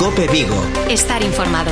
COPE Vigo. Estar informado.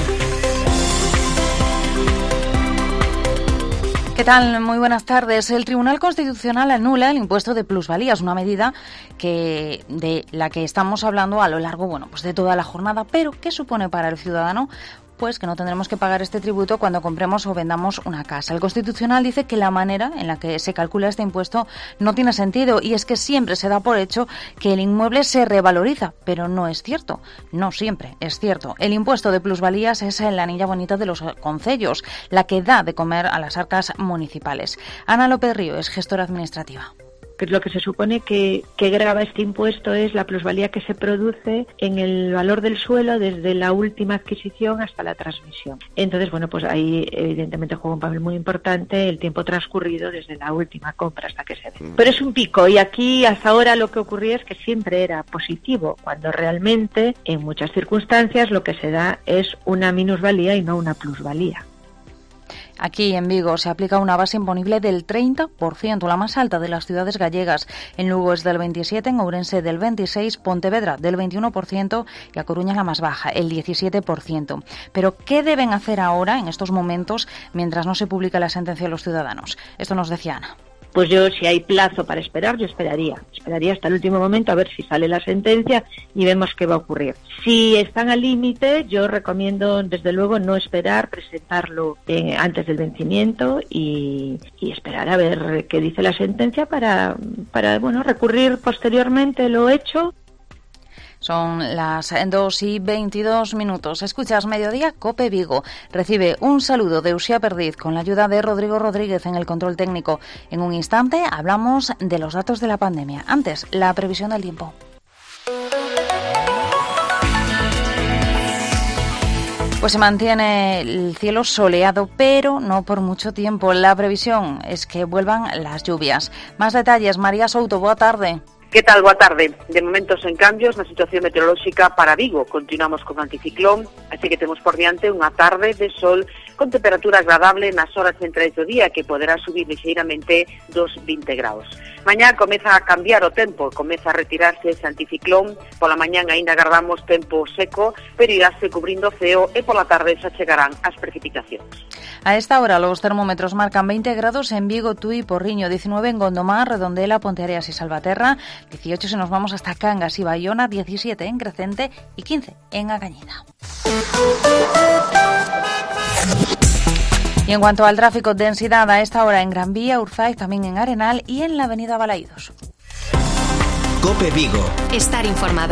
¿Qué tal? Muy buenas tardes. El Tribunal Constitucional anula el impuesto de plusvalías, una medida de la que estamos hablando a lo largo de toda la jornada. Pero, ¿qué supone para el ciudadano? Pues que no tendremos que pagar este tributo cuando compremos o vendamos una casa. El Constitucional dice que la manera en la que se calcula este impuesto no tiene sentido, y es que siempre se da por hecho que el inmueble se revaloriza, pero no es cierto. No siempre es cierto. El impuesto de plusvalías es la niña bonita de los concellos, la que da de comer a las arcas municipales. Ana López Río es gestora administrativa. Lo que se supone que grava este impuesto es la plusvalía que se produce en el valor del suelo desde la última adquisición hasta la transmisión. Entonces, pues ahí evidentemente juega un papel muy importante el tiempo transcurrido desde la última compra hasta que se ve. Pero es un pico, y aquí hasta ahora lo que ocurría es que siempre era positivo, cuando realmente en muchas circunstancias lo que se da es una minusvalía y no una plusvalía. Aquí en Vigo se aplica una base imponible del 30%, la más alta de las ciudades gallegas. En Lugo es del 27%, en Ourense del 26%, Pontevedra del 21% y A Coruña la más baja, el 17%. Pero, ¿qué deben hacer ahora, en estos momentos, mientras no se publica la sentencia de los ciudadanos? Esto nos decía Ana. Pues yo, si hay plazo para esperar, yo esperaría hasta el último momento a ver si sale la sentencia y vemos qué va a ocurrir. Si están al límite, yo recomiendo desde luego no esperar, presentarlo antes del vencimiento y esperar a ver qué dice la sentencia para recurrir posteriormente lo hecho. Son las 2:22. Escuchas Mediodía COPE Vigo. Recibe un saludo de Uxía Perdiz con la ayuda de Rodrigo Rodríguez en el control técnico. En un instante hablamos de los datos de la pandemia. Antes, la previsión del tiempo. Pues se mantiene el cielo soleado, pero no por mucho tiempo. La previsión es que vuelvan las lluvias. Más detalles, María Souto, boa tarde. ¿Qué tal? Boa tarde. De momento sen cambios na situación meteorolóxica para Vigo. Continuamos con anticiclón, así que temos por diante unha tarde de sol con temperatura agradable nas horas centrais do día, que poderá subir lixeiramente dos 20 graus. Mañá comeza a cambiar o tempo, comeza a retirarse ese anticiclón. Pola mañán aínda agardamos tempo seco, pero irase cubrindo o ceo e pola tarde xa chegarán as precipitacións. A esta hora los termómetros marcan 20 grados en Vigo, Tui, Porriño, 19 en Gondomar, Redondela, Ponteareas y Salvaterra, 18 si nos vamos hasta Cangas y Bayona, 17 en Crecente y 15 en Agañida. Y en cuanto al tráfico, densidad a esta hora en Gran Vía, Urzaiz, también en Arenal y en la avenida Balaídos. COPE Vigo. Estar informado.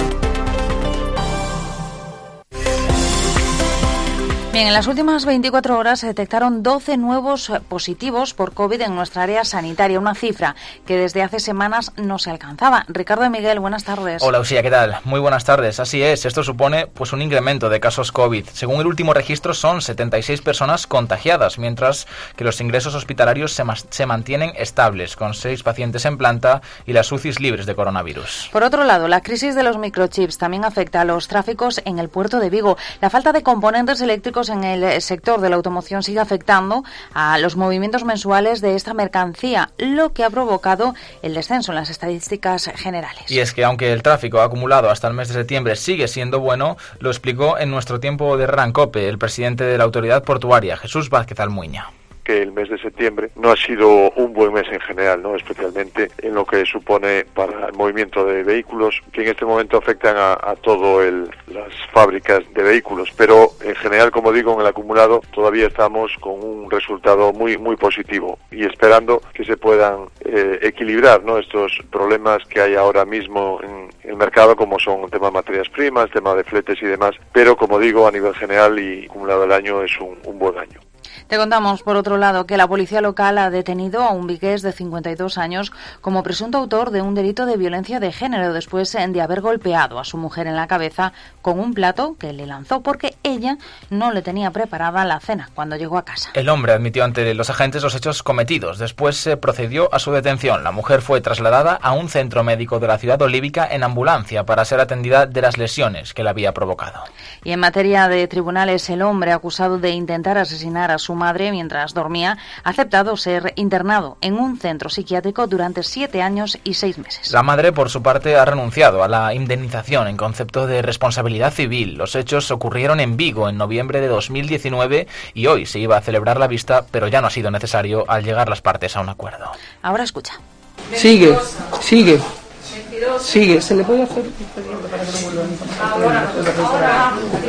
Bien, en las últimas 24 horas se detectaron 12 nuevos positivos por COVID en nuestra área sanitaria, una cifra que desde hace semanas no se alcanzaba. Ricardo de Miguel, buenas tardes. Hola, Uxía, ¿qué tal? Muy buenas tardes. Así es, esto supone un incremento de casos COVID. Según el último registro, son 76 personas contagiadas, mientras que los ingresos hospitalarios se mantienen estables, con 6 pacientes en planta y las UCIs libres de coronavirus. Por otro lado, la crisis de los microchips también afecta a los tráficos en el puerto de Vigo. La falta de componentes eléctricos en el sector de la automoción sigue afectando a los movimientos mensuales de esta mercancía, lo que ha provocado el descenso en las estadísticas generales. Y es que aunque el tráfico acumulado hasta el mes de septiembre sigue siendo bueno, lo explicó en nuestro tiempo de Rancope el presidente de la autoridad portuaria, Jesús Vázquez Almuña. Que el mes de septiembre no ha sido un buen mes en general, ¿no? Especialmente en lo que supone para el movimiento de vehículos, que en este momento afectan a todo las fábricas de vehículos, pero en general, como digo, en el acumulado todavía estamos con un resultado muy muy positivo y esperando que se puedan equilibrar, ¿no? Estos problemas que hay ahora mismo en el mercado, como son el tema de materias primas, el tema de fletes y demás, pero como digo, a nivel general y acumulado el año es un buen año. Te contamos, por otro lado, que la policía local ha detenido a un vigués de 52 años como presunto autor de un delito de violencia de género después de haber golpeado a su mujer en la cabeza con un plato que le lanzó porque ella no le tenía preparada la cena cuando llegó a casa. El hombre admitió ante los agentes los hechos cometidos. Después se procedió a su detención. La mujer fue trasladada a un centro médico de la ciudad olívica en ambulancia para ser atendida de las lesiones que le había provocado. Y en materia de tribunales, el hombre acusado de intentar asesinar a su su madre mientras dormía, ha aceptado ser internado en un centro psiquiátrico durante 7 años y 6 meses. La madre, por su parte, ha renunciado a la indemnización en concepto de responsabilidad civil. Los hechos ocurrieron en Vigo en noviembre de 2019 y hoy se iba a celebrar la vista, pero ya no ha sido necesario al llegar las partes a un acuerdo. Ahora escucha. Sigue, se le puede hacer un expediente para que no vuelva a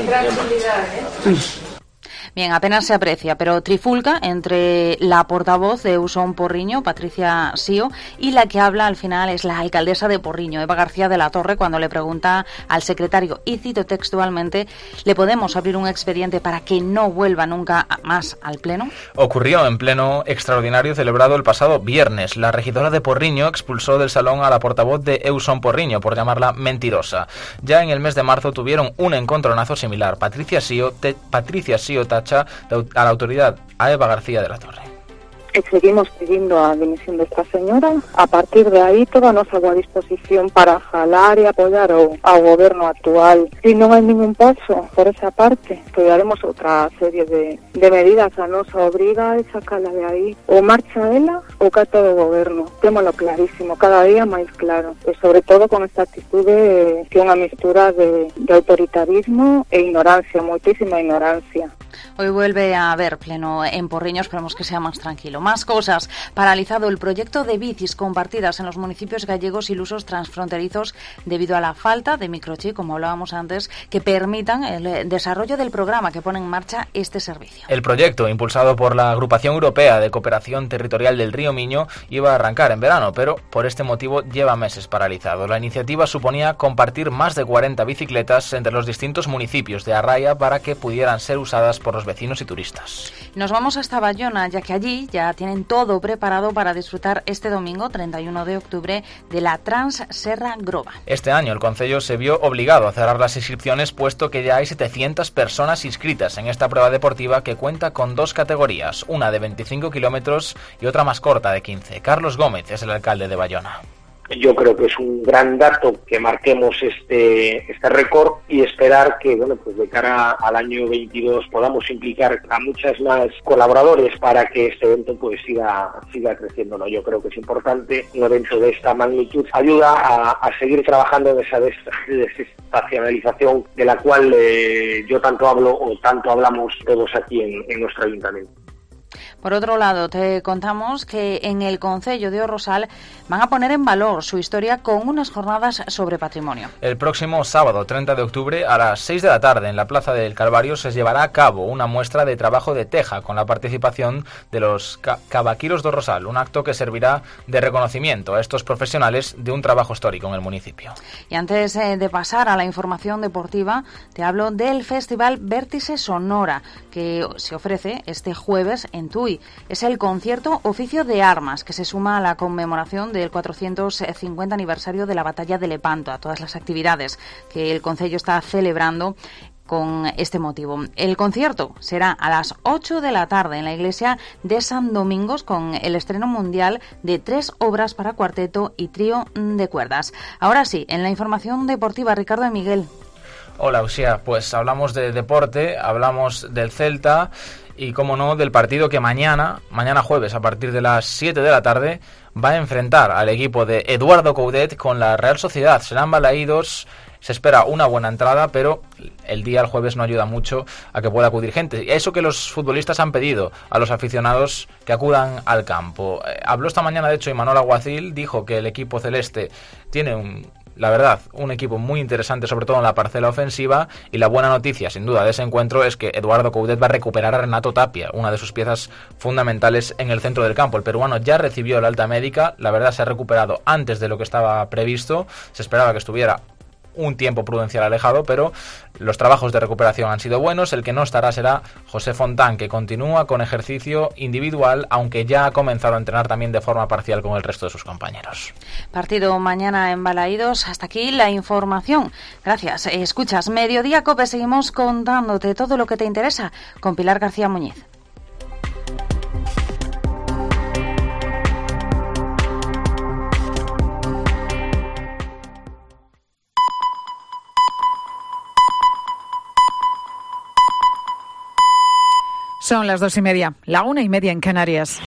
Bien, apenas se aprecia, pero trifulca entre la portavoz de Usón Porriño, Patricia Sío, y la que habla al final es la alcaldesa de Porriño, Eva García de la Torre, cuando le pregunta al secretario, y cito textualmente, ¿le podemos abrir un expediente para que no vuelva nunca más al Pleno? Ocurrió en pleno extraordinario celebrado el pasado viernes. La regidora de Porriño expulsó del salón a la portavoz de Usón Porriño por llamarla mentirosa. Ya en el mes de marzo tuvieron un encontronazo similar. Patricia Sío tacha a la autoridad, a Eva García de la Torre. Seguimos pidiendo a dimisión de esta señora. A partir de aí, toda a nosa boa disposición para falar e apoiar ao goberno actual. Se non hai ningún paso por esa parte, estudiaremos outra serie de medidas. A nosa obriga é sacala de aí. Ou marcha ela ou cata do goberno. Témolo clarísimo, cada día máis claro. E sobre todo con esta actitude que é unha mistura de autoritarismo e ignorancia, moitísima ignorancia. Hoy vuelve a haber pleno en Porriño, esperemos que sea más tranquilo. Más cosas. Paralizado el proyecto de bicis compartidas en los municipios gallegos y usos transfronterizos debido a la falta de microchip, como hablábamos antes, que permitan el desarrollo del programa que pone en marcha este servicio. El proyecto, impulsado por la Agrupación Europea de Cooperación Territorial del Río Miño, iba a arrancar en verano, pero por este motivo lleva meses paralizado. La iniciativa suponía compartir más de 40 bicicletas entre los distintos municipios de Arraia para que pudieran ser usadas por los vecinos y turistas. Nos vamos hasta Bayona, ya que allí ya tienen todo preparado para disfrutar este domingo, 31 de octubre, de la Trans Serra Groba. Este año el concello se vio obligado a cerrar las inscripciones, puesto que ya hay 700 personas inscritas en esta prueba deportiva que cuenta con 2 categorías, una de 25 kilómetros y otra más corta de 15. Carlos Gómez es el alcalde de Bayona. Yo creo que es un gran dato que marquemos este récord y esperar que, bueno, pues de cara al año 22 podamos implicar a muchas más colaboradores para que este evento pues siga creciendo, ¿no? Yo creo que es importante, un evento de esta magnitud ayuda a seguir trabajando en esa desestacionalización de la cual yo tanto hablo o tanto hablamos todos aquí en nuestro ayuntamiento. Por otro lado, te contamos que en el Concello de O Rosal van a poner en valor su historia con unas jornadas sobre patrimonio. El próximo sábado 30 de octubre a las 6 de la tarde en la Plaza del Calvario se llevará a cabo una muestra de trabajo de teja con la participación de los cavaqueros de O Rosal, un acto que servirá de reconocimiento a estos profesionales de un trabajo histórico en el municipio. Y antes de pasar a la información deportiva, te hablo del Festival Vértice Sonora, que se ofrece este jueves en Tui. Es el concierto Oficio de Armas, que se suma a la conmemoración del 450 aniversario de la Batalla de Lepanto, a todas las actividades que el concello está celebrando con este motivo. El concierto será a las 8 de la tarde en la iglesia de San Domingos, con el estreno mundial de 3 obras para cuarteto y trío de cuerdas. Ahora sí, en la información deportiva, Ricardo de Miguel. Hola, Uxía, pues hablamos de deporte, hablamos del Celta y, como no, del partido que mañana jueves, a partir de las 7 de la tarde, va a enfrentar al equipo de Eduardo Coudet con la Real Sociedad. Serán balaídos, se espera una buena entrada, pero el jueves no ayuda mucho a que pueda acudir gente. Y eso que los futbolistas han pedido a los aficionados que acudan al campo. Habló esta mañana, de hecho, Imanol Alguacil, dijo que el equipo celeste tiene un equipo muy interesante, sobre todo en la parcela ofensiva, y la buena noticia, sin duda, de ese encuentro es que Eduardo Coudet va a recuperar a Renato Tapia, una de sus piezas fundamentales en el centro del campo. El peruano ya recibió la alta médica, la verdad se ha recuperado antes de lo que estaba previsto, se esperaba que estuviera un tiempo prudencial alejado, pero los trabajos de recuperación han sido buenos. El que no estará será José Fontán, que continúa con ejercicio individual, aunque ya ha comenzado a entrenar también de forma parcial con el resto de sus compañeros. Partido mañana en Balaídos. Hasta aquí la información. Gracias. Escuchas Mediodía COPE. Seguimos contándote todo lo que te interesa con Pilar García Muñiz. Son las 2:30, la 1:30 en Canarias.